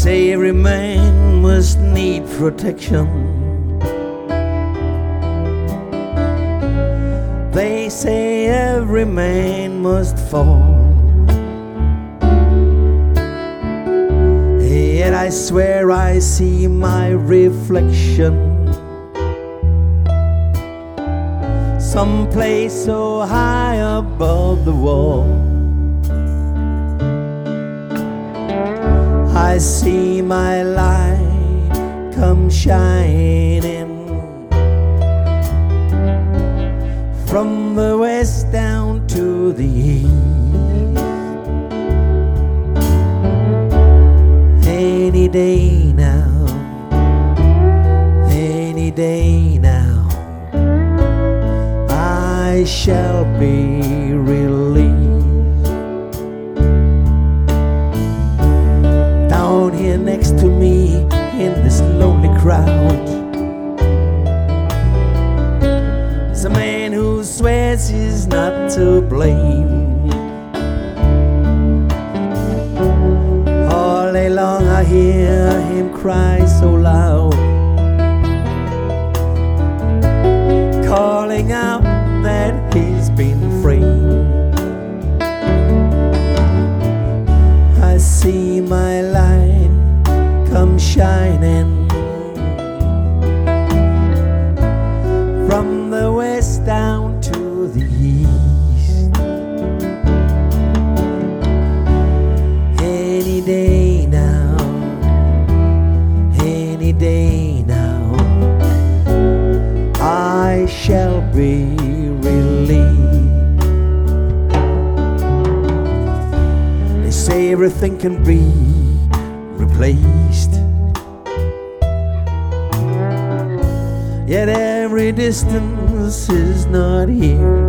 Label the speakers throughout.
Speaker 1: say every man must need protection. They say every man must fall. Yet I swear I see my reflection someplace so high above the wall. I see my light come shining from the west down to the east. Any day now, any day now, I shall be released. Down here next to me in this lonely crowd, there's a man who swears he's not to blame. All day long I hear him cry so loud, calling out that he's been framed. I see my light come shining from the west down to the east. Any day now, any day now, I shall be released. They say everything can be replaced, yet every distance is not here.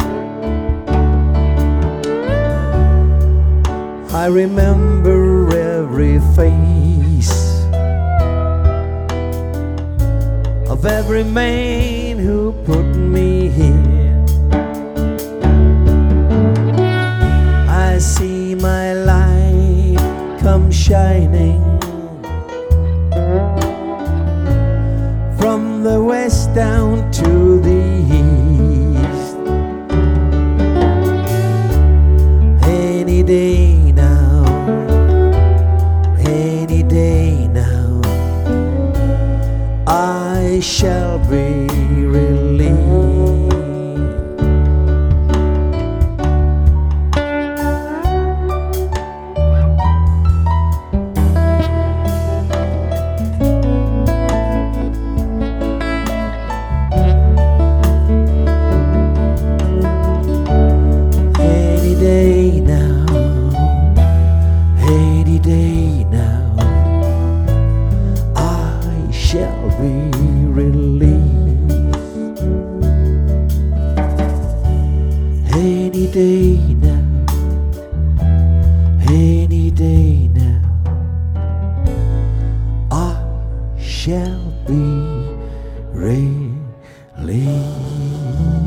Speaker 1: I remember every face of every man who put me here. I see my light come shining from the west down to the east. Any day now, any day now, I shall be released. Any day now, any day now, I shall be released. Any day now, any day now, I shall be released.